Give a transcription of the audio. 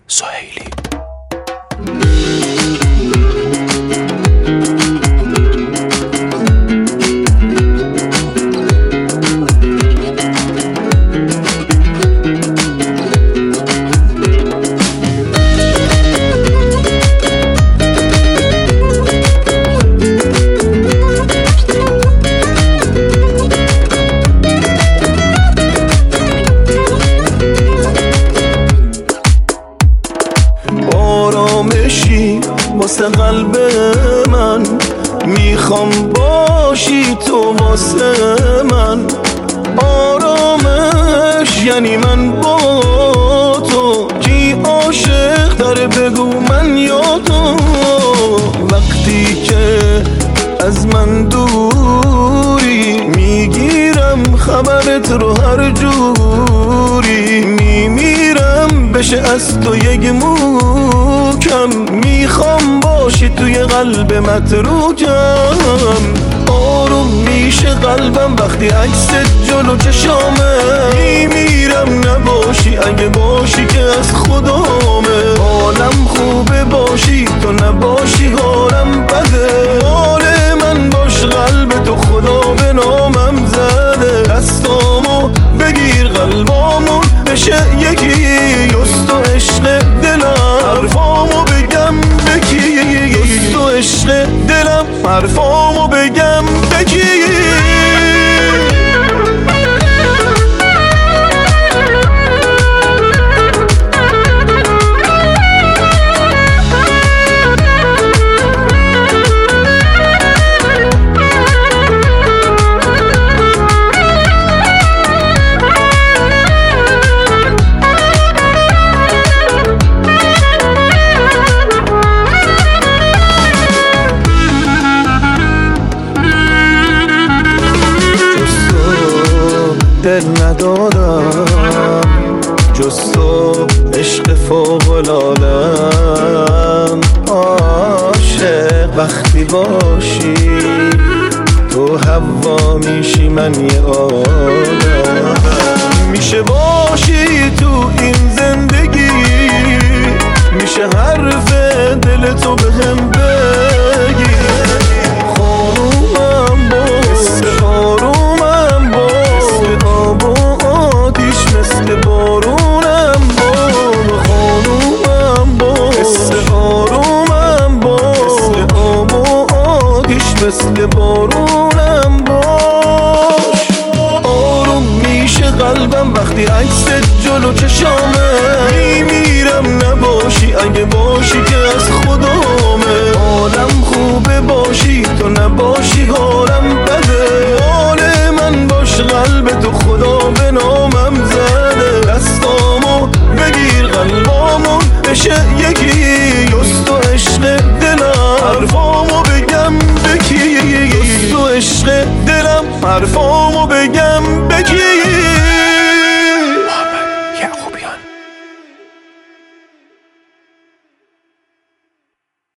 سهیلی. آرامشی واسه قلب من، میخوام باشی تو واسه من. آرامش یعنی من با تو، کی عاشق تره بگو من یا تو. وقتی که از من دوری، میگیرم خبرت رو هر جوری. میمیرم بشه از تو یک موکم، میخوام باشی توی قلب متروکم. آروم میشه قلبم وقتی عکست جلو چشامه. میمیرم نباشی، اگه باشی که از خدامه. حالم خوبه باشی تو نباشی حالم بده. حال من باش قلب تو خدا به نامم زده. دستامو بگیر قلبامون بشه یکی، یست و عشق دلم حرفامو بگم بکی. یست و عشق دلم حرفامو بگم بکی. دل ندارم جز تو، عشق فوق‌العاده‌ام. عاشق وقتی باشی تو هوا میشی من یه آدم. میشه باشی تو این زندگی، میشه حرف دل تو بهم بگی. خانومم باش، آرومم باش، آب و آتیش مثل بارونم باش. خانومم باش، آرومم باش، آب و آتیش مثل بارونم باش. آروم میشه قلبم وقتی عکست جلو چشامه. میمیرم نباشی، اگه باشی که از خدامه. حالم خوبه باشی تو نباشی حالم بده. حال من باش قلب تو خدا به نامم زده. دستامو بگیر قلبامون بشه یکی، یست و عشق دلم حرفامو بگم بکی. یست و عشق دلم حرفامو